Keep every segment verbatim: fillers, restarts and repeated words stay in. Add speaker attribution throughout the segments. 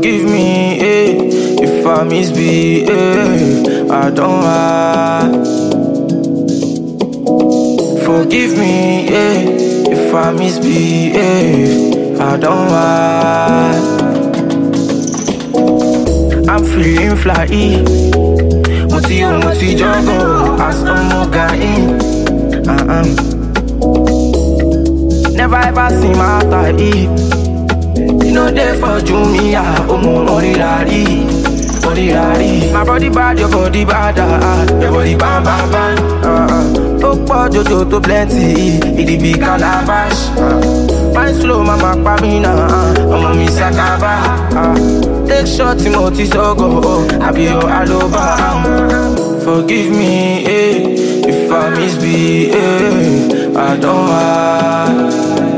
Speaker 1: Forgive me, eh, if I misbehave. I don't lie. Forgive me, eh, if I misbehave. I don't lie. I'm feeling fly. Moti o moti jogo, as I'm going. Uh-uh. Never ever see my type. You know they for Jumia, omo orirari, orirari. My body bad, your body bad, ah, your body bam bam bam. Uh-uh. Oh, poor Jojo to plenty, it be calabash. Uh. Fine slow, mama pamina, omo mi sakaba. Uh. Take shot, Timothy Sogo, oh, I be your aloba. Forgive me, eh, if I misbehave. I don't lie.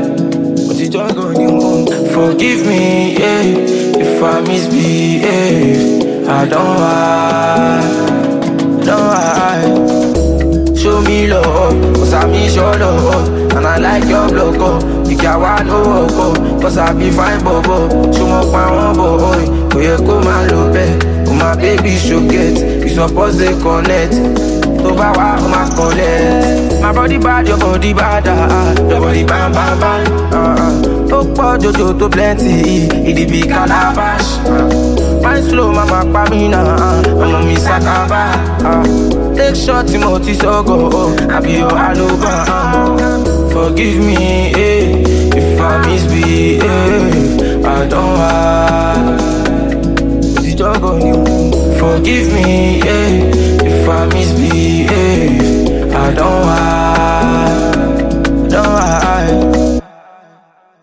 Speaker 1: Forgive me, yeah, if I misbehave. I don't lie, don't lie. Show me love, cause I miss your love. And I like your logo. You can't want no go, cause I be fine, bobo. Show me my one boy. Go you go my love, oh my baby should get. You supposed to connect. To bawa, oh my collect. My body bad, your body bad, ah, your body bam bam bam. Uh-uh. Oh, poor Jojo to plenty, it be calabash. Uh. Fine slow, mama pamina, I'm mi sakaba. Uh. Take shot, Timothy Sogo, oh, I be your aloba. Uh. Forgive me, eh, if I misbehave. I don't lie. Forgive me,